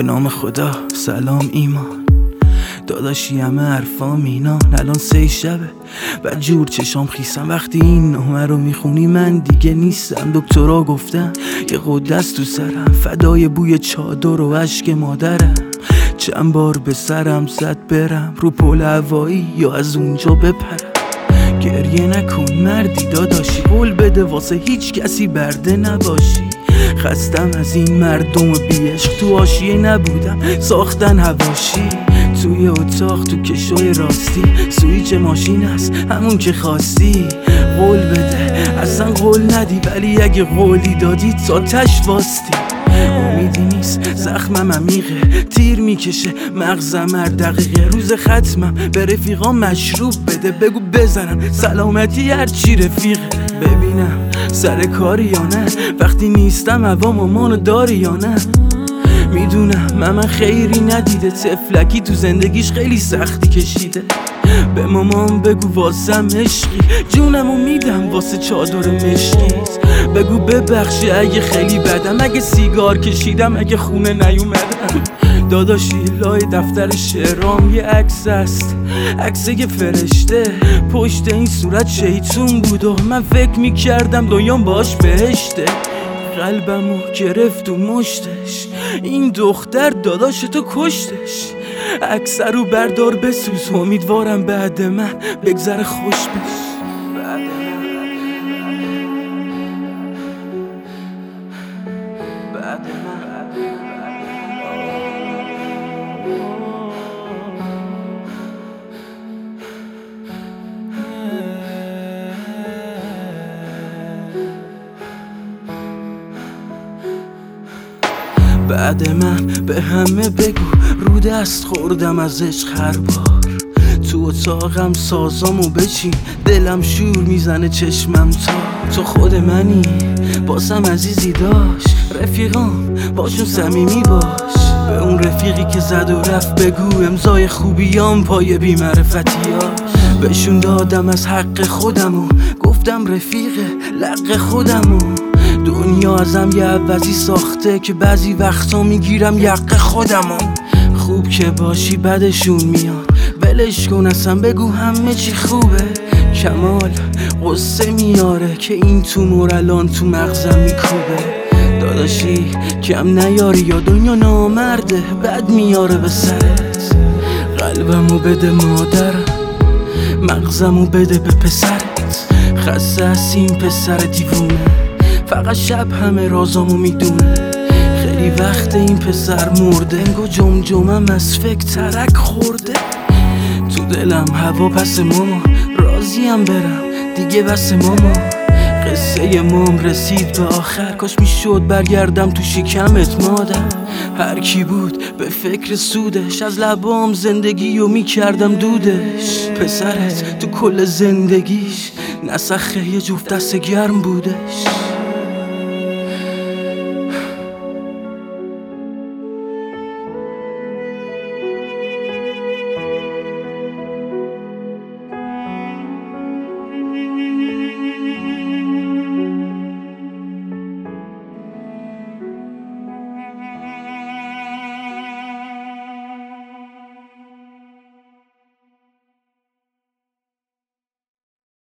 به نام خدا. سلام ایمان داداشی، همه حرفام اینان. الان 3 شبه و جور چشام خیسم. وقتی این نامه رو میخونی من دیگه نیستم. دکترها گفتن یه قدست تو سرم، فدای بوی چادر و عشق مادرم. چند بار به سرم زد برم رو پل هوایی یا از اونجا بپرم. گریه نکن مردی داداشی، قول بده واسه هیچ کسی برده نباشی. خستم از این مردم بی عشق، تو حاشیه نبودم ساختن حواشی. توی اتاق تو کشوی راستی سویچ ماشین هست همون که خواستی. قول بده اصلا قول ندی، ولی اگه قولی دادی تا تش واستی. امیدی نیست زخمم عمیقه، تیر میکشه مغزم هر دقیقه. روز ختمم به رفیقام مشروب بده، بگو بزنم سلامتی هرچی رفیقه. ببینم سر کاری یا نه، وقتی نیستم هوا مامانو داری یا نه. میدونم من خیری ندیده، تفلکی تو زندگیش خیلی سختی کشیده. به مامان بگو واسم عشقی، جونمو میدم واسه چادر مشکیت. بگو ببخشی اگه خیلی بدم، اگه سیگار کشیدم، اگه خونه نیومدم. داداشی لای دفتر شعرام یه عکس است، عکس یه فرشته. پشت این صورت شیطون بود و من فکر میکردم دنیام باش بهشته. قلبمو گرفت و مشتش، این دختر داداش تو کشتش. عکس رو بردار بسوز، امیدوارم بعد من بگذره خوش بش. بعد من به همه بگو رو دست خوردم از عشق هر بار. تو اتاقم سازامو بچین، دلم شور میزنه چشمم تو خود منی باسم عزیزی داشت. رفیقام باشون صمیمی باش، به اون رفیقی که زد و رفت بگو امضای خوبیام پای بی‌معرفتیاش. بهشون دادم از حق خودمو، گفتم رفیق لق خودمو. دنیا ازم یه عوضی ساخته که بعضی وقتا میگیرم یق خودمو. خوب که باشی بدشون میاد، ولش کن اصلا بگو همه چی خوبه. کمال قصه میاره که این تو الان تو مغزم میکوبه. داداشی کم نیاری یا دنیا نامرده بد میاره به سرت. قلبمو بده مادرم، مغزمو بده به پسرت. خسته از این پسر دیوونه، فقط شب همه رازامو میدونه. خیلی وقت این پسر مرده، انگو جمجمم از فکر ترک خورده. تو دلم هوا پس ماما، راضیم برم دیگه بس ماما. قصه مام رسید به آخر، کاش میشد برگردم تو شکمت مادر. هر کی بود به فکر سودش، از لبام زندگیو میکردم دودش. پسرت تو کل زندگیش نسخه یه جفت دست گرم بودش.